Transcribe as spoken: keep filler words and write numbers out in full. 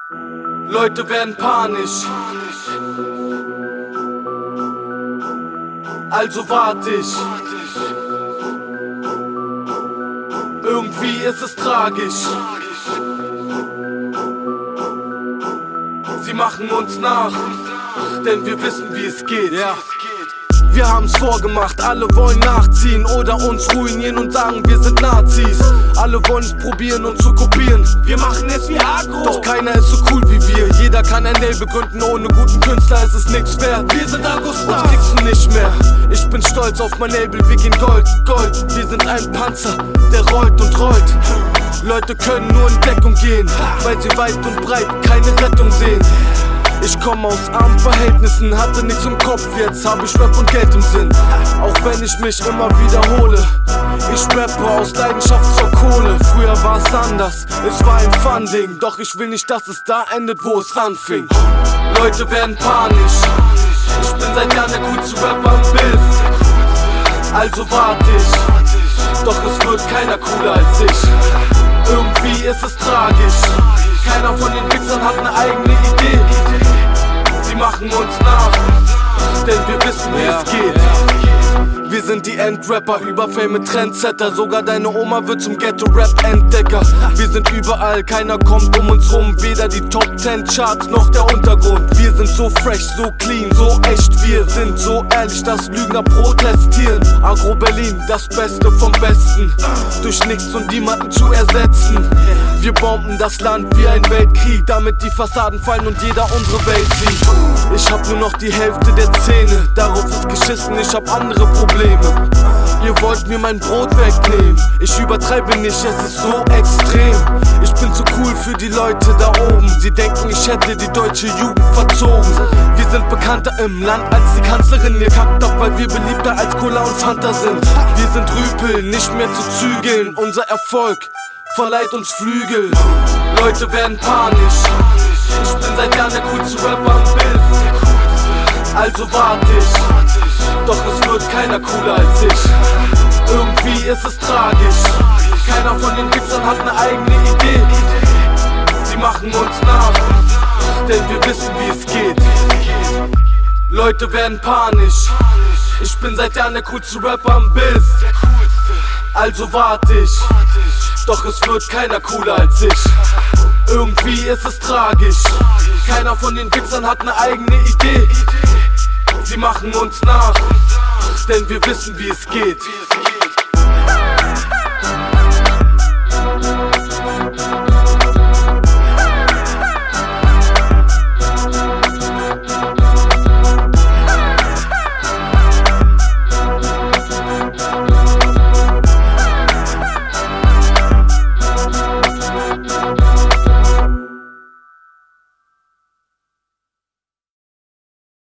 Leute werden panisch, also warte ich. Irgendwie ist es tragisch. Sie machen uns nach, denn wir wissen, wie es geht. Yeah. Wir haben's vorgemacht, alle wollen nachziehen oder uns ruinieren und sagen, wir sind Nazis. Alle wollen es probieren und zu kopieren. Wir machen es wie Agro, doch keiner ist so cool wie wir. Jeder kann ein Label gründen, ohne guten Künstler ist es nix wert. Wir sind Agusta, uns kriegst du nicht mehr. Ich bin stolz auf mein Label, wir gehen Gold, Gold. Wir sind ein Panzer, der rollt und rollt. Leute können nur in Deckung gehen, weil sie weit und breit keine Rettung sehen. Ich komm aus armen Verhältnissen, hatte nichts im Kopf, jetzt hab ich Rap und Geld im Sinn. Auch wenn ich mich immer wiederhole, ich rappe aus Leidenschaft zur Kohle. Früher war's anders, es war ein Funding, doch ich will nicht, dass es da endet, wo es anfing. Leute werden panisch, ich bin seit Jahren der coolste Rapper am Bild. Also warte ich, doch es wird keiner cooler als ich. Irgendwie ist es tragisch, keiner von den Wichsern hat eine eigene Idee. Sie machen uns nach, denn wir wissen, wie es geht. Wir sind die Endrapper, Überfame mit Trendsetter. Sogar deine Oma wird zum Ghetto-Rap-Entdecker. Wir sind überall, keiner kommt um uns rum. Weder die Top Ten Charts noch der Untergrund. Wir sind so fresh, so clean, so echt. Wir sind so ehrlich, dass Lügner protestieren. Agro Berlin, das Beste vom Besten. Durch nichts und niemanden zu ersetzen. Wir bomben das Land wie ein Weltkrieg, damit die Fassaden fallen und jeder unsere Welt sieht. Ich hab nur noch die Hälfte der Zähne, darauf ist geschissen, ich hab andere Probleme. Ihr wollt mir mein Brot wegnehmen, ich übertreibe nicht, es ist so extrem. Ich bin zu cool für die Leute da oben, sie denken, ich hätte die deutsche Jugend verzogen. Wir sind bekannter im Land als die Kanzlerin, ihr kackt ab, weil wir beliebter als Cola und Fanta sind. Wir sind Rüpel, nicht mehr zu zügeln, unser Erfolg verleiht uns Flügel. Leute werden panisch, ich bin seit Jahren der coolste Rapper am Bild. Also warte ich, doch es wird keiner cooler als ich. Irgendwie ist es tragisch, keiner von den Wichsern hat eine eigene Idee. Sie machen uns nach, denn wir wissen, wie es geht. Leute werden panisch, ich bin seit Jahren der coolste Rapper am Bild. Also warte ich, doch es wird keiner cooler als ich. Irgendwie ist es tragisch, keiner von den Wichsern hat eine eigene Idee. Sie machen uns nach, denn wir wissen, wie es geht.